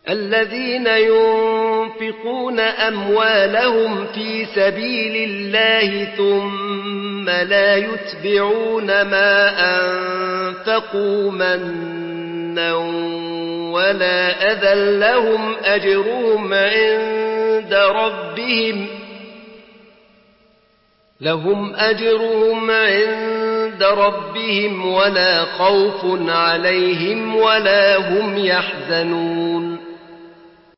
الذين ينفقون أموالهم في سبيل الله ثم لا يتبعون ما أنفقوا منا ولا أذى لهم أجرهم عند ربهم ولا خوف عليهم ولا هم يحزنون